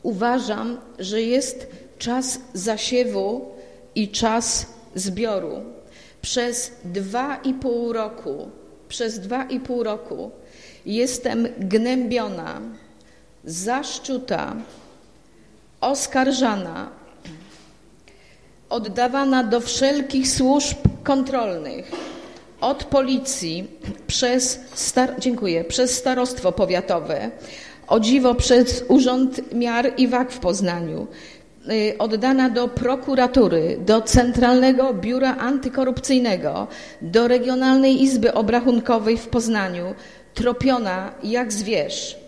Uważam, że jest czas zasiewu i czas zbioru. Przez 2,5 roku jestem gnębiona, zaszczuta, oskarżana, oddawana do wszelkich służb kontrolnych, od policji, przez starostwo powiatowe, o dziwo przez Urząd Miar i Wag w Poznaniu, oddana do prokuratury, do Centralnego Biura Antykorupcyjnego, do Regionalnej Izby Obrachunkowej w Poznaniu, tropiona jak zwierz.